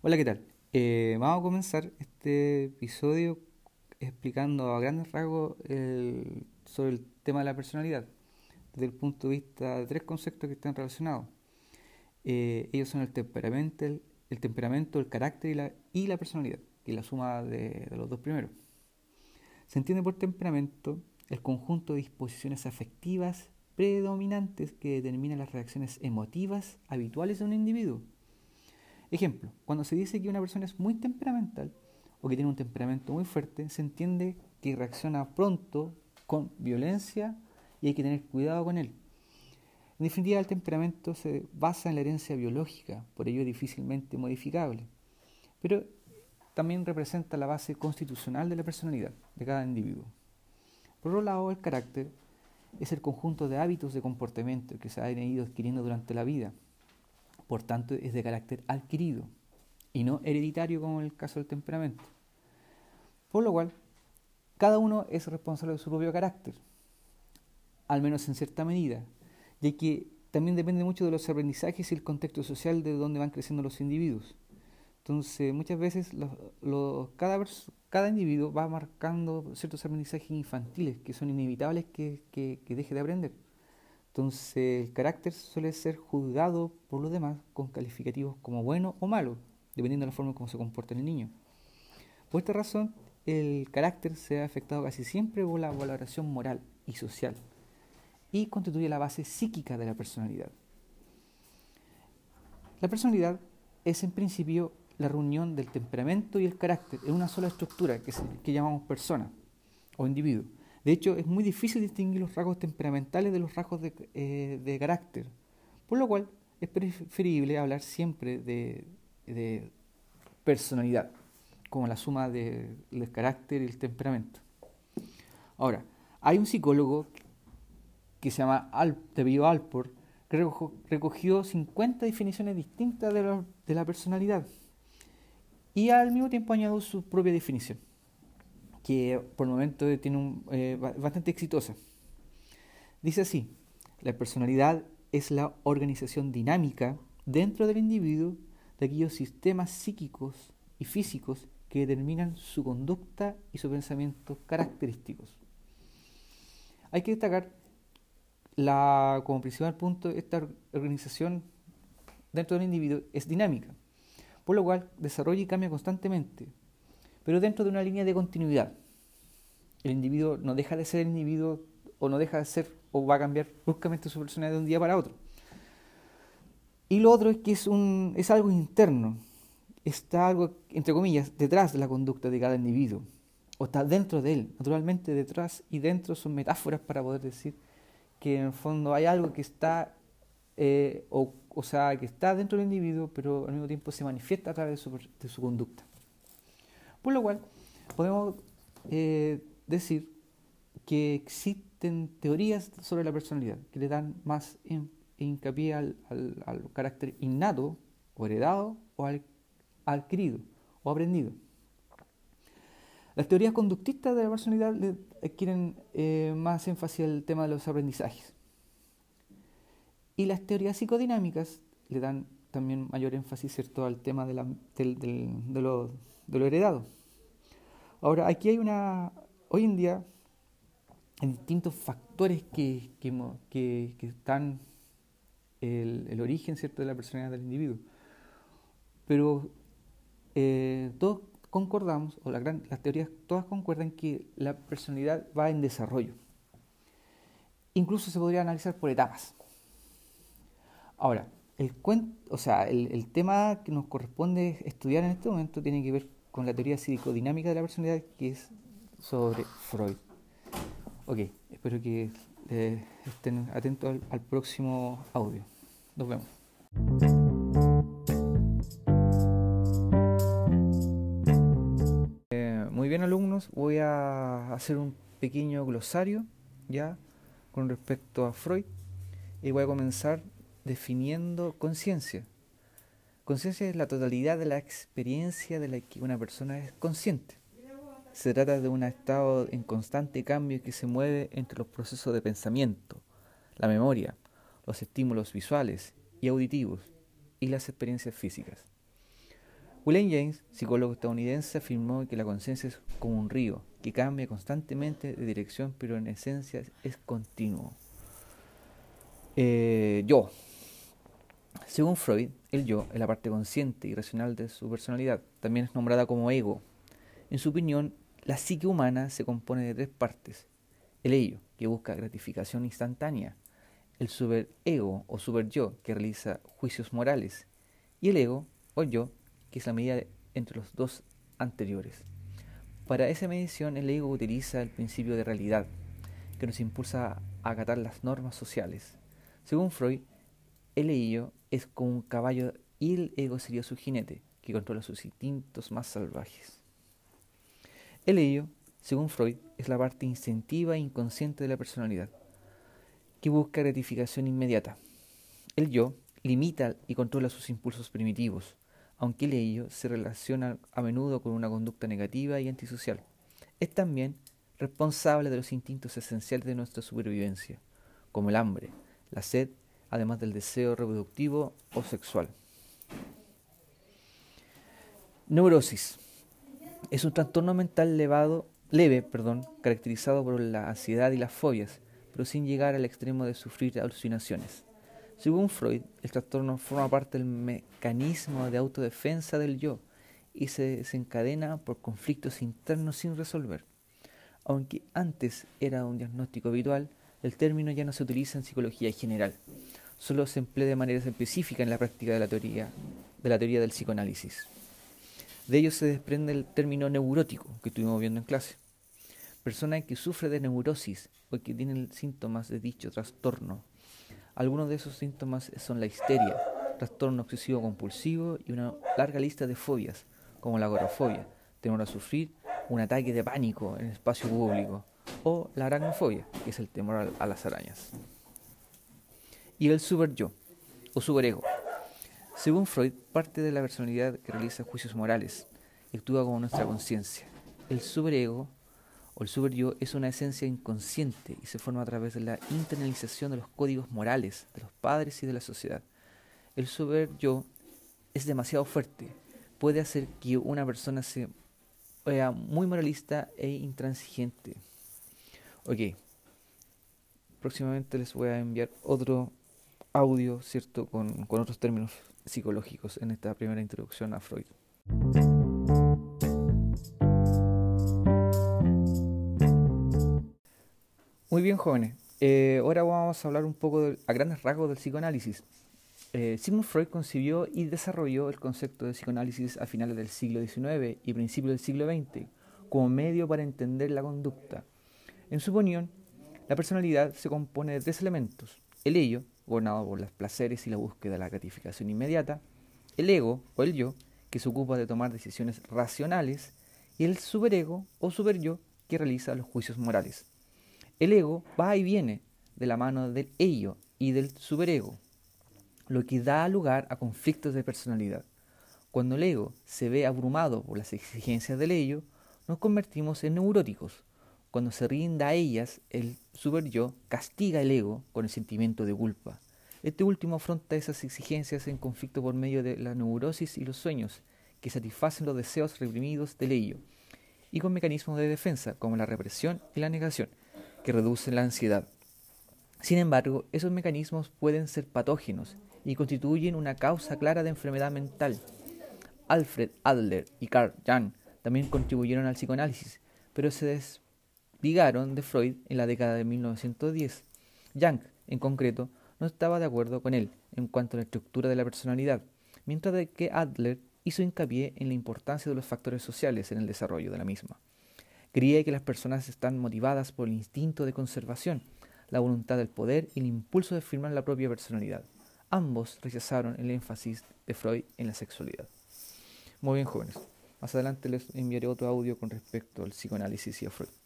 Hola, ¿qué tal? Vamos a comenzar este episodio explicando a grandes rasgos sobre el tema de la personalidad, desde el punto de vista de tres conceptos que están relacionados. Ellos son el temperamento, el carácter y la personalidad, que es la suma de los dos primeros. Se entiende por temperamento el conjunto de disposiciones afectivas predominantes que determinan las reacciones emotivas habituales de un individuo. Ejemplo, cuando se dice que una persona es muy temperamental o que tiene un temperamento muy fuerte, se entiende que reacciona pronto con violencia y hay que tener cuidado con él. En definitiva, el temperamento se basa en la herencia biológica, por ello es difícilmente modificable, pero también representa la base constitucional de la personalidad de cada individuo. Por otro lado, el carácter es el conjunto de hábitos de comportamiento que se han ido adquiriendo durante la vida, por tanto es de carácter adquirido y no hereditario como en el caso del temperamento. Por lo cual, cada uno es responsable de su propio carácter, al menos en cierta medida, ya que también depende mucho de los aprendizajes y el contexto social de donde van creciendo los individuos. Entonces, muchas veces cada individuo va marcando ciertos aprendizajes infantiles que son inevitables que deje de aprender. Entonces, el carácter suele ser juzgado por los demás con calificativos como bueno o malo, dependiendo de la forma en cómo se comporta el niño. Por esta razón, el carácter se ha afectado casi siempre por la valoración moral y social y constituye la base psíquica de la personalidad. La personalidad es en principio la reunión del temperamento y el carácter en una sola estructura que llamamos persona o individuo. De hecho, es muy difícil distinguir los rasgos temperamentales de los rasgos de carácter, por lo cual es preferible hablar siempre de personalidad, como la suma del carácter y el temperamento. Ahora, hay un psicólogo que se llama David Alport, que recogió 50 definiciones distintas de la personalidad y al mismo tiempo añadió su propia definición, que por el momento tiene bastante exitosa. Dice así: la personalidad es la organización dinámica dentro del individuo de aquellos sistemas psíquicos y físicos que determinan su conducta y sus pensamientos característicos. Hay que destacar como principal punto, esta organización dentro del individuo es dinámica, por lo cual desarrolla y cambia constantemente, pero dentro de una línea de continuidad. El individuo no deja de ser el individuo o no deja de ser o va a cambiar bruscamente su personalidad de un día para otro. Y lo otro es que es algo interno, está algo, entre comillas, detrás de la conducta de cada individuo, o está dentro de él. Naturalmente, detrás y dentro son metáforas para poder decir que en el fondo hay algo que está, que está dentro del individuo, pero al mismo tiempo se manifiesta a través de su conducta. Por lo cual, podemos decir que existen teorías sobre la personalidad que le dan más hincapié al carácter innato, o heredado, o al adquirido, o aprendido. Las teorías conductistas de la personalidad le adquieren más énfasis al tema de los aprendizajes. Y las teorías psicodinámicas le dan también mayor énfasis, ¿cierto?, al tema de lo heredado. Ahora, hoy en día hay distintos factores que están el origen, ¿cierto?, de la personalidad del individuo. Pero todos concordamos, las teorías todas concuerdan que la personalidad va en desarrollo. Incluso se podría analizar por etapas. Ahora, el tema que nos corresponde estudiar en este momento tiene que ver con la teoría psicodinámica de la personalidad, que es sobre Freud. Ok, espero que estén atentos al próximo audio. Nos vemos. Muy bien, alumnos, voy a hacer un pequeño glosario ya con respecto a Freud y voy a comenzar definiendo conciencia. Conciencia es la totalidad de la experiencia de la que una persona es consciente. Se trata de un estado en constante cambio que se mueve entre los procesos de pensamiento, la memoria, los estímulos visuales y auditivos y las experiencias físicas. William James, psicólogo estadounidense, afirmó que la conciencia es como un río que cambia constantemente de dirección, pero en esencia es continuo. Yo. Según Freud, el yo es la parte consciente y racional de su personalidad. También es nombrada como ego. En su opinión, la psique humana se compone de tres partes. El ello, que busca gratificación instantánea. El superego o superyo, que realiza juicios morales. Y el ego, o yo, que es la medida entre los dos anteriores. Para esa medición, el ego utiliza el principio de realidad, que nos impulsa a acatar las normas sociales. Según Freud, el ello es como un caballo y el ego sería su jinete, que controla sus instintos más salvajes. El ello, según Freud, es la parte instintiva e inconsciente de la personalidad, que busca gratificación inmediata. El yo limita y controla sus impulsos primitivos, aunque el ello se relaciona a menudo con una conducta negativa y antisocial. Es también responsable de los instintos esenciales de nuestra supervivencia, como el hambre, la sed, además del deseo reproductivo o sexual. Neurosis. Es un trastorno mental leve, caracterizado por la ansiedad y las fobias, pero sin llegar al extremo de sufrir alucinaciones. Según Freud, el trastorno forma parte del mecanismo de autodefensa del yo y se desencadena por conflictos internos sin resolver. Aunque antes era un diagnóstico habitual, el término ya no se utiliza en psicología general. Solo se emplea de manera específica en la práctica de la teoría del psicoanálisis. De ello se desprende el término neurótico que estuvimos viendo en clase. Persona que sufre de neurosis o que tiene síntomas de dicho trastorno. Algunos de esos síntomas son la histeria, trastorno obsesivo compulsivo y una larga lista de fobias, como la agorafobia, temor a sufrir, un ataque de pánico en el espacio público, o la aracnofobia, que es el temor a las arañas. Y el superyo, o superego. Según Freud, parte de la personalidad que realiza juicios morales y actúa como nuestra conciencia. El superego o el superyo es una esencia inconsciente y se forma a través de la internalización de los códigos morales de los padres y de la sociedad. El superyo es demasiado fuerte, puede hacer que una persona sea muy moralista e intransigente. Ok, próximamente les voy a enviar otro audio, ¿cierto?, con otros términos psicológicos en esta primera introducción a Freud. Muy bien, jóvenes. Ahora vamos a hablar un poco a grandes rasgos del psicoanálisis. Sigmund Freud concibió y desarrolló el concepto de psicoanálisis a finales del siglo XIX y principios del siglo XX como medio para entender la conducta. En su opinión, la personalidad se compone de tres elementos: el ello, gobernado por los placeres y la búsqueda de la gratificación inmediata; el ego, o el yo, que se ocupa de tomar decisiones racionales; y el superego, o superyo, que realiza los juicios morales. El ego va y viene de la mano del ello y del superego, lo que da lugar a conflictos de personalidad. Cuando el ego se ve abrumado por las exigencias del ello, nos convertimos en neuróticos. Cuando se rinda a ellas, el superyo castiga el ego con el sentimiento de culpa. Este último afronta esas exigencias en conflicto por medio de la neurosis y los sueños, que satisfacen los deseos reprimidos del ello, y con mecanismos de defensa, como la represión y la negación, que reducen la ansiedad. Sin embargo, esos mecanismos pueden ser patógenos y constituyen una causa clara de enfermedad mental. Alfred Adler y Carl Jung también contribuyeron al psicoanálisis, pero se desligaron de Freud en la década de 1910. Jung, en concreto, no estaba de acuerdo con él en cuanto a la estructura de la personalidad, mientras que Adler hizo hincapié en la importancia de los factores sociales en el desarrollo de la misma. Creía que las personas están motivadas por el instinto de conservación, la voluntad del poder y el impulso de afirmar la propia personalidad. Ambos rechazaron el énfasis de Freud en la sexualidad. Muy bien, jóvenes. Más adelante les enviaré otro audio con respecto al psicoanálisis y a Freud.